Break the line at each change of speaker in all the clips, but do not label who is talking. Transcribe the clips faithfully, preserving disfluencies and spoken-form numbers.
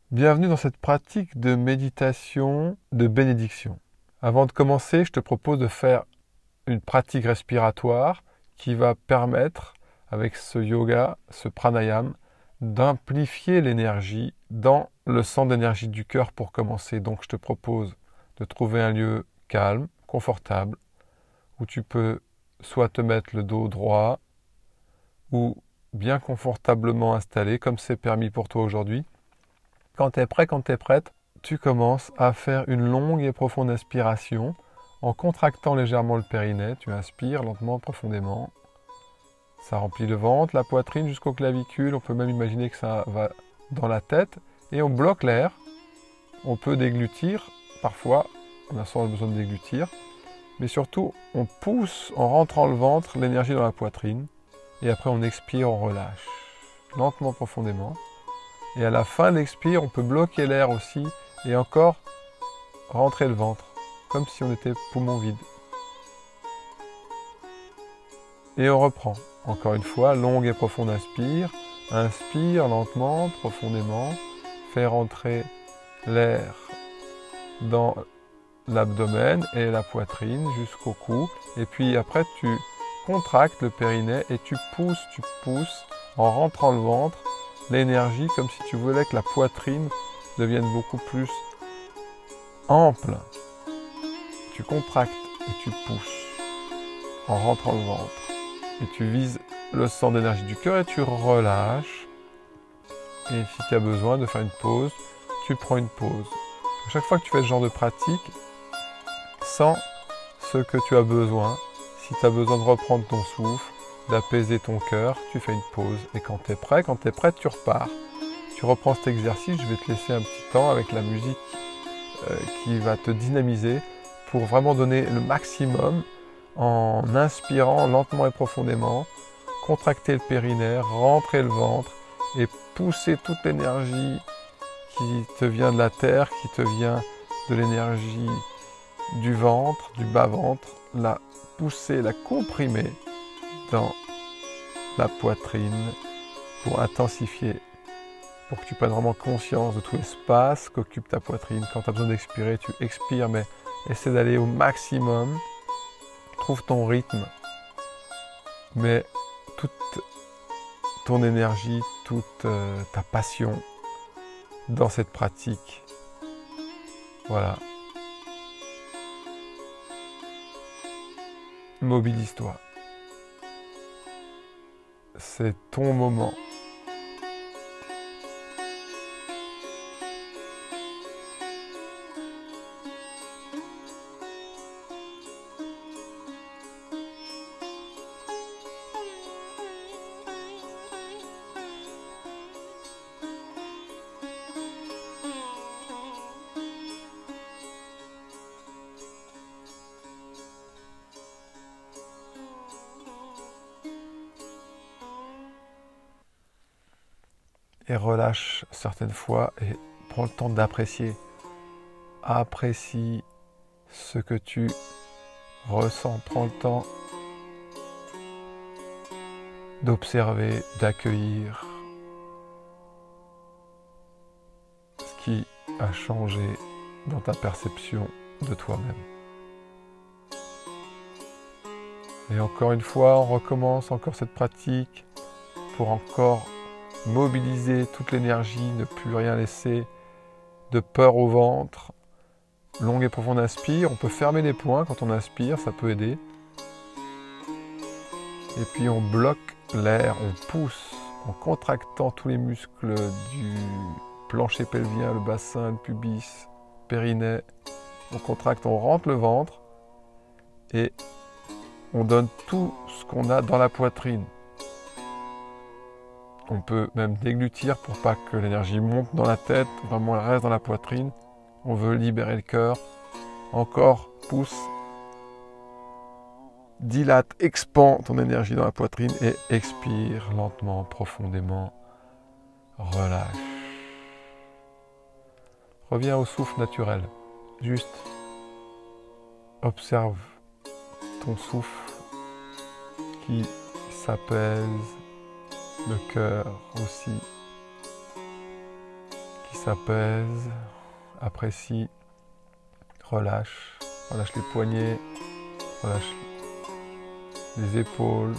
Bienvenue dans cette pratique de méditation de bénédiction. Avant de commencer, je te propose de faire une pratique respiratoire qui va permettre, avec ce yoga, ce pranayama, d'amplifier l'énergie dans le centre d'énergie du cœur pour commencer. Donc je te propose de trouver un lieu calme, confortable, où tu peux soit te mettre le dos droit ou bien confortablement installé, comme c'est permis pour toi aujourd'hui. Quand tu es prêt, quand tu es prête, tu commences à faire une longue et profonde inspiration en contractant légèrement le périnée. Tu inspires lentement, profondément. Ça remplit le ventre, la poitrine jusqu'aux clavicules. On peut même imaginer que ça va dans la tête. Et on bloque l'air. On peut déglutir. Parfois, on a souvent besoin de déglutir. Mais surtout, on pousse en rentrant le ventre l'énergie dans la poitrine. Et après, on expire, on relâche. Lentement, profondément. Et à la fin de l'expire, on peut bloquer l'air aussi et encore rentrer le ventre, comme si on était poumon vide. Et on reprend. Encore une fois, longue et profonde inspire. Inspire lentement, profondément. Fais rentrer l'air dans l'abdomen et la poitrine jusqu'au cou. Et puis après, tu contractes le périnée et tu pousses, tu pousses en rentrant le ventre l'énergie comme si tu voulais que la poitrine devienne beaucoup plus ample. Tu contractes et tu pousses en rentrant le ventre. Et tu vises le centre d'énergie du cœur et tu relâches. Et si tu as besoin de faire une pause, tu prends une pause. À chaque fois que tu fais ce genre de pratique, sens ce que tu as besoin. Si tu as besoin de reprendre ton souffle, d'apaiser ton cœur, tu fais une pause. Et quand tu es prêt, quand tu es prête, tu repars. Tu reprends cet exercice, je vais te laisser un petit temps avec la musique euh, qui va te dynamiser pour vraiment donner le maximum en inspirant lentement et profondément, contracter le périnée, rentrer le ventre et pousser toute l'énergie qui te vient de la terre, qui te vient de l'énergie du ventre, du bas-ventre, la pousser, la comprimer dans la poitrine pour intensifier, pour que tu prennes vraiment conscience de tout l'espace qu'occupe ta poitrine. Quand tu as besoin d'expirer, tu expires, mais essaie d'aller au maximum. Trouve ton rythme, mais toute ton énergie, toute euh, ta passion dans cette pratique. Voilà. Mobilise-toi. C'est ton moment. Et relâche certaines fois et prends le temps d'apprécier. Apprécie ce que tu ressens. Prends le temps d'observer, d'accueillir ce qui a changé dans ta perception de toi-même. Et encore une fois, on recommence encore cette pratique pour encore mobiliser toute l'énergie, ne plus rien laisser de peur au ventre. Longue et profonde inspire, on peut fermer les poings quand on inspire, ça peut aider. Et puis on bloque l'air, on pousse en contractant tous les muscles du plancher pelvien, le bassin, le pubis, périnée. On contracte, on rentre le ventre et on donne tout ce qu'on a dans la poitrine. On peut même déglutir pour pas que l'énergie monte dans la tête, vraiment elle reste dans la poitrine. On veut libérer le cœur. Encore, pousse. Dilate, expand ton énergie dans la poitrine et expire lentement, profondément. Relâche. Reviens au souffle naturel. Juste observe ton souffle qui s'apaise. Le cœur aussi, qui s'apaise. Apprécie. Relâche. Relâche les poignets. Relâche les épaules.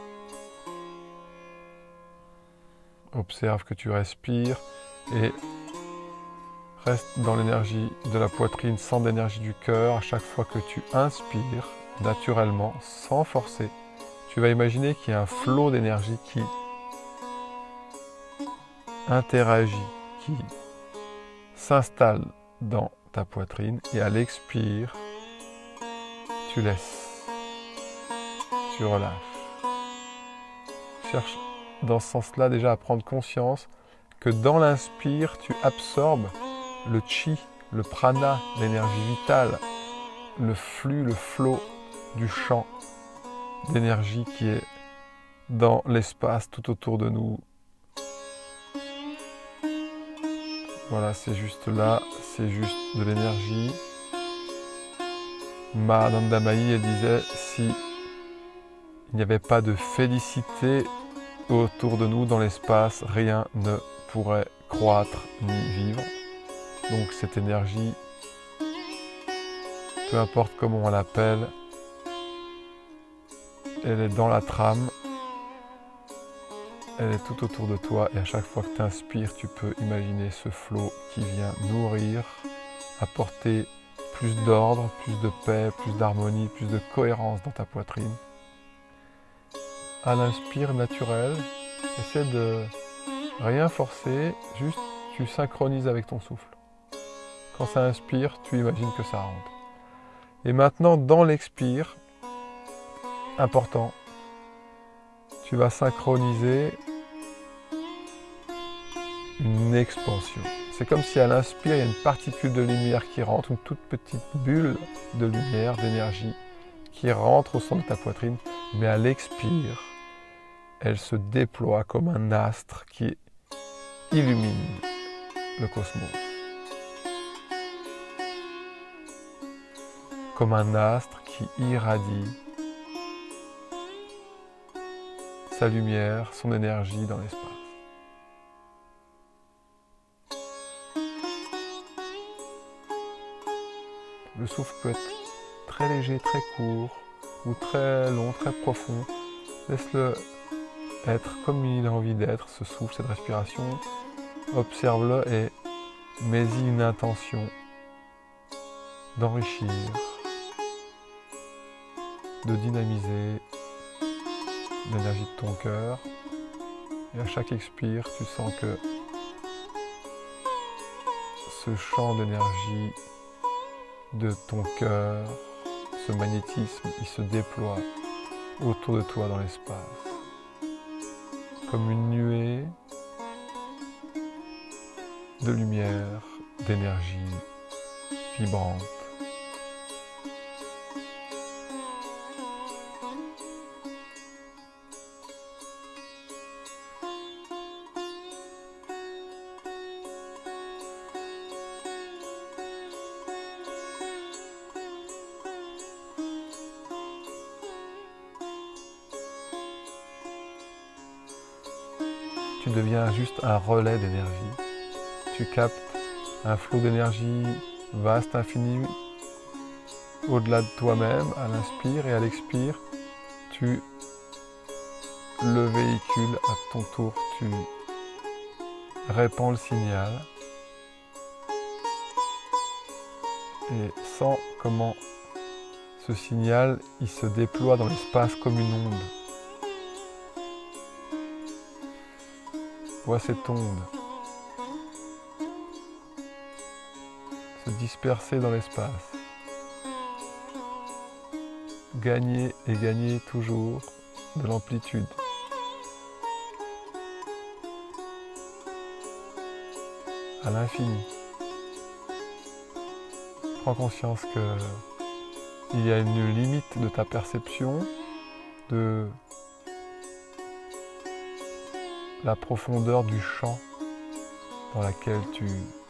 Observe que tu respires et reste dans l'énergie de la poitrine, sans l'énergie du cœur. À chaque fois que tu inspires, naturellement, sans forcer, tu vas imaginer qu'il y a un flot d'énergie qui interagit, qui s'installe dans ta poitrine. Et à l'expire, tu laisses, tu relâches. Cherche dans ce sens-là déjà à prendre conscience que dans l'inspire, tu absorbes le chi, le prana, l'énergie vitale, le flux, le flot du champ d'énergie qui est dans l'espace tout autour de nous. Voilà, c'est juste là, c'est juste de l'énergie. Mahananda Mahi, elle disait, si il n'y avait pas de félicité autour de nous dans l'espace, rien ne pourrait croître ni vivre. Donc cette énergie, peu importe comment on l'appelle, elle est dans la trame, elle est tout autour de toi et à chaque fois que tu inspires, tu peux imaginer ce flot qui vient nourrir, apporter plus d'ordre, plus de paix, plus d'harmonie, plus de cohérence dans ta poitrine. À l'inspire naturel, essaie de rien forcer, juste tu synchronises avec ton souffle. Quand ça inspire, tu imagines que ça rentre. Et maintenant, dans l'expire, important, tu vas synchroniser une expansion. C'est comme si à l'inspire, il y a une particule de lumière qui rentre, une toute petite bulle de lumière, d'énergie, qui rentre au centre de ta poitrine, mais à l'expire, elle se déploie comme un astre qui illumine le cosmos. Comme un astre qui irradie sa lumière, son énergie dans l'espace. Le souffle peut être très léger, très court, ou très long, très profond. Laisse-le être comme il a envie d'être, ce souffle, cette respiration. Observe-le et mets-y une intention d'enrichir, de dynamiser l'énergie de ton cœur. Et à chaque expire, tu sens que ce champ d'énergie de ton cœur, ce magnétisme, il se déploie autour de toi dans l'espace. Comme une nuée de lumière, d'énergie vibrante. Tu deviens juste un relais d'énergie. Tu captes un flot d'énergie vaste, infini, au-delà de toi-même, à l'inspire et à l'expire. Tu le véhicules à ton tour, tu répands le signal. Et sens comment ce signal, il se déploie dans l'espace comme une onde. Vois cette onde se disperser dans l'espace, gagner et gagner toujours de l'amplitude. À l'infini. Prends conscience que il y a une limite de ta perception, de la profondeur du champ dans laquelle tu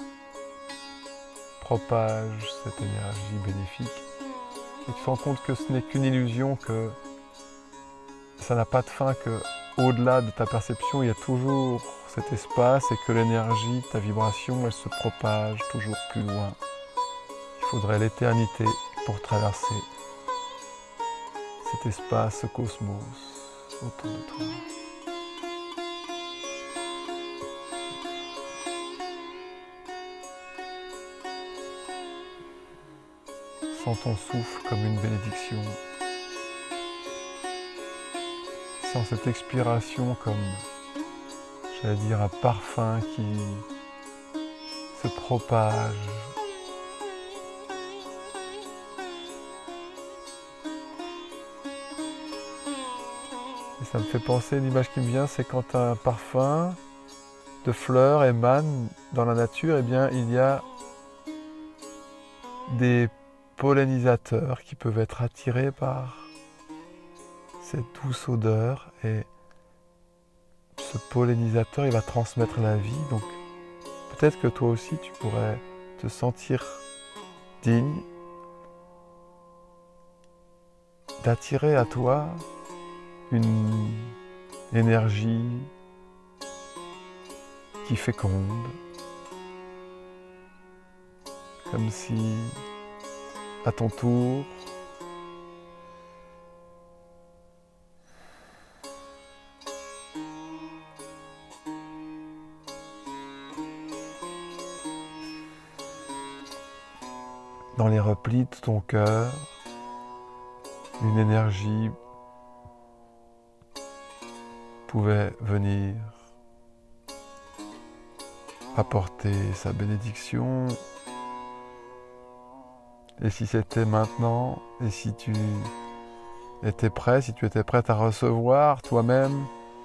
propages cette énergie bénéfique. Et tu te rends compte que ce n'est qu'une illusion, que ça n'a pas de fin, que au-delà de ta perception, il y a toujours cet espace et que l'énergie, ta vibration, elle se propage toujours plus loin. Il faudrait l'éternité pour traverser cet espace, ce cosmos autour de toi. Sens ton souffle comme une bénédiction. Sens cette expiration comme, j'allais dire, un parfum qui se propage. Et ça me fait penser, l'image qui me vient, c'est quand un parfum de fleurs émane dans la nature, eh bien, il y a des pollinisateurs qui peuvent être attirés par cette douce odeur, et ce pollinisateur, il va transmettre la vie. Donc peut-être que toi aussi tu pourrais te sentir digne d'attirer à toi une énergie qui féconde, comme si à ton tour dans les replis de ton cœur, une énergie pouvait venir apporter sa bénédiction. Et si c'était maintenant, et si tu étais prêt, si tu étais prête à recevoir toi-même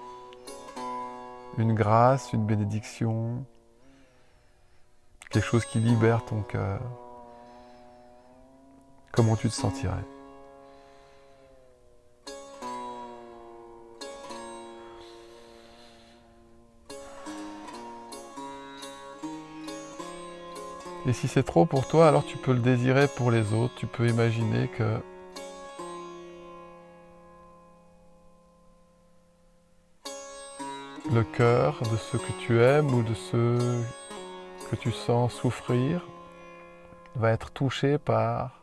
une grâce, une bénédiction, quelque chose qui libère ton cœur, comment tu te sentirais ? Et si c'est trop pour toi, alors tu peux le désirer pour les autres. Tu peux imaginer que le cœur de ceux que tu aimes ou de ceux que tu sens souffrir va être touché par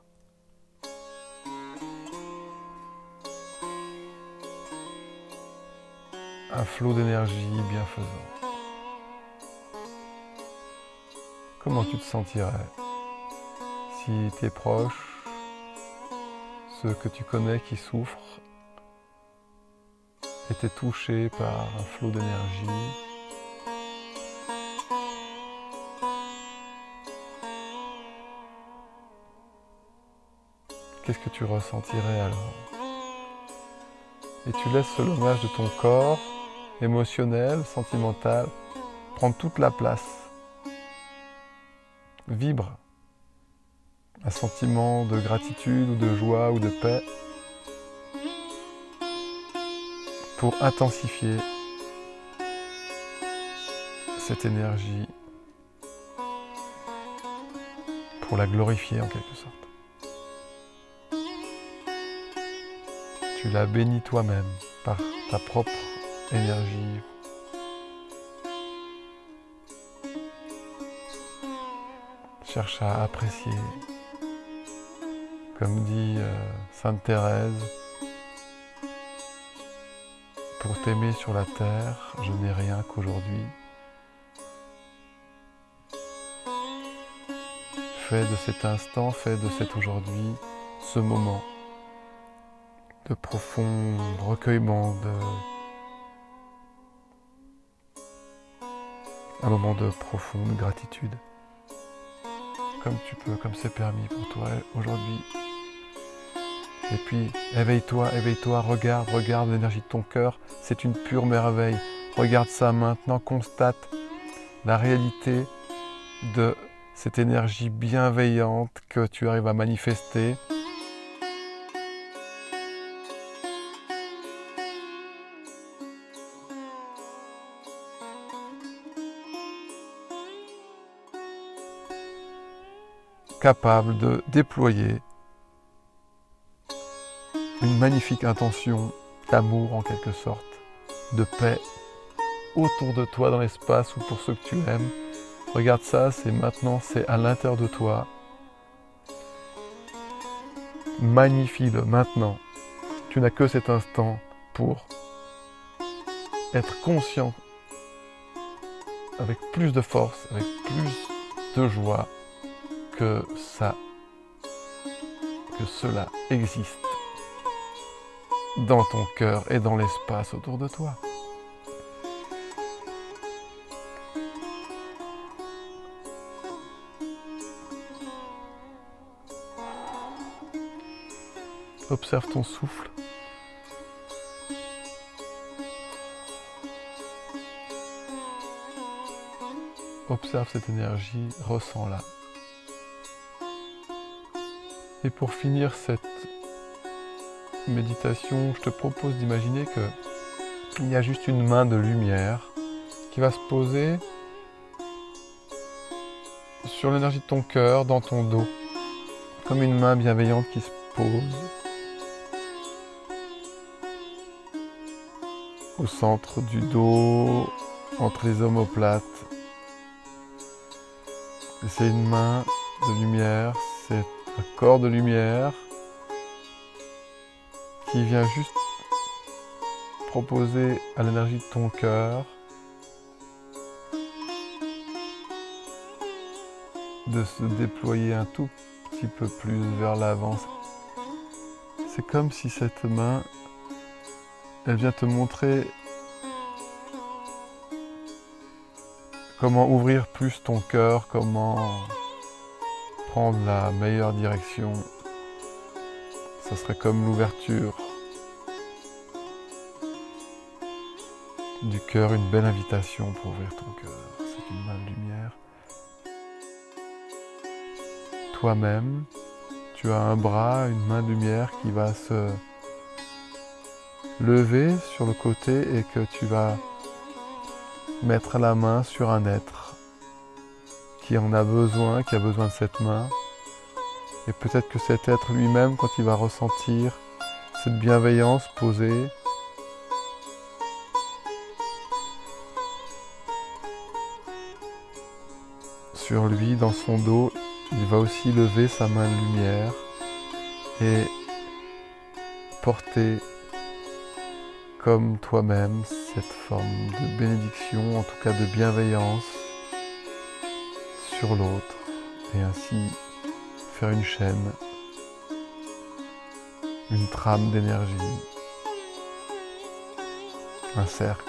un flot d'énergie bienfaisant. Comment tu te sentirais si tes proches, ceux que tu connais qui souffrent, étaient touchés par un flot d'énergie ? Qu'est-ce que tu ressentirais alors ? Et tu laisses le langage de ton corps, émotionnel, sentimental, prendre toute la place. Vibre un sentiment de gratitude ou de joie ou de paix pour intensifier cette énergie, pour la glorifier en quelque sorte. Tu la bénis toi-même par ta propre énergie. Cherche à apprécier, comme dit euh, Sainte Thérèse, pour t'aimer sur la terre, je n'ai rien qu'aujourd'hui. Fais de cet instant, fais de cet aujourd'hui, ce moment de profond recueillement, de... un moment de profonde gratitude. Comme tu peux, comme c'est permis pour toi aujourd'hui. Et puis, éveille-toi, éveille-toi, regarde, regarde l'énergie de ton cœur, c'est une pure merveille. Regarde ça maintenant, constate la réalité de cette énergie bienveillante que tu arrives à manifester. Capable de déployer une magnifique intention d'amour en quelque sorte, de paix autour de toi dans l'espace ou pour ceux que tu aimes. Regarde ça, c'est maintenant, c'est à l'intérieur de toi. Magnifie-le maintenant. Tu n'as que cet instant pour être conscient avec plus de force, avec plus de joie que ça, que cela existe dans ton cœur et dans l'espace autour de toi. Observe ton souffle. Observe cette énergie, ressens-la. Et pour finir cette méditation, je te propose d'imaginer qu'il y a juste une main de lumière qui va se poser sur l'énergie de ton cœur, dans ton dos, comme une main bienveillante qui se pose au centre du dos, entre les omoplates. Et c'est une main de lumière, c'est un corps de lumière qui vient juste proposer à l'énergie de ton cœur de se déployer un tout petit peu plus vers l'avant. C'est comme si cette main, elle vient te montrer comment ouvrir plus ton cœur, comment prendre la meilleure direction. Ça serait comme l'ouverture du cœur, une belle invitation pour ouvrir ton cœur. C'est une main de lumière. Toi-même, tu as un bras, une main de lumière qui va se lever sur le côté et que tu vas mettre la main sur un être qui en a besoin, qui a besoin de cette main. Et peut-être que cet être lui-même, quand il va ressentir cette bienveillance posée, sur lui, dans son dos, il va aussi lever sa main de lumière et porter comme toi-même cette forme de bénédiction, en tout cas de bienveillance sur l'autre, et ainsi faire une chaîne, une trame d'énergie, un cercle.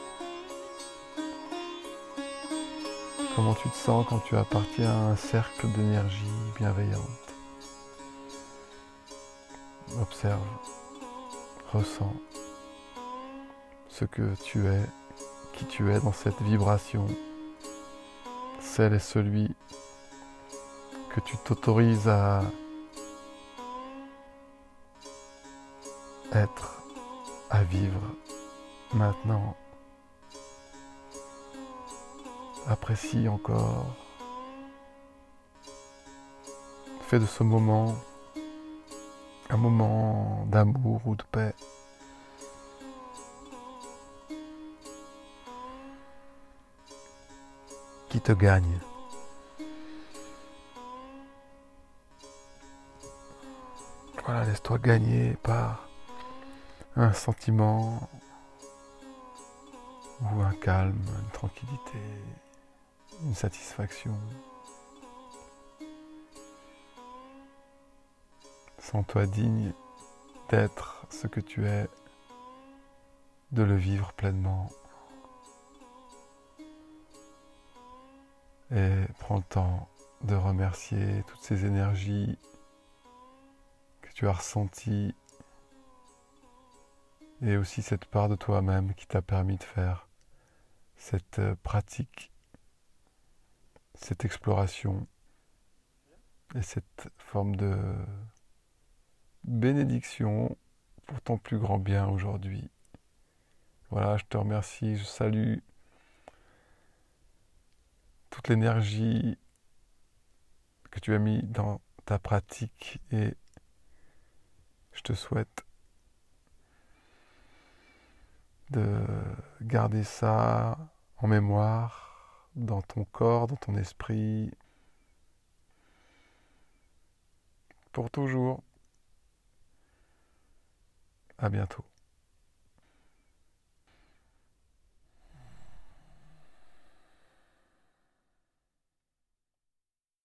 Comment tu te sens quand tu appartiens à un cercle d'énergie bienveillante? Observe, ressens ce que tu es, qui tu es dans cette vibration, celle et celui que tu t'autorises à être, à vivre maintenant. Apprécie encore. Fais de ce moment un moment d'amour ou de paix. Qui te gagne. Voilà, laisse-toi gagner par un sentiment ou un calme, une tranquillité, une satisfaction. Sens-toi digne d'être ce que tu es, de le vivre pleinement. Et prends le temps de remercier toutes ces énergies que tu as ressenties et aussi cette part de toi-même qui t'a permis de faire cette pratique, cette exploration et cette forme de bénédiction pour ton plus grand bien aujourd'hui. Voilà, je te remercie, je salue toute l'énergie que tu as mis dans ta pratique et je te souhaite de garder ça en mémoire, dans ton corps, dans ton esprit, pour toujours. À bientôt.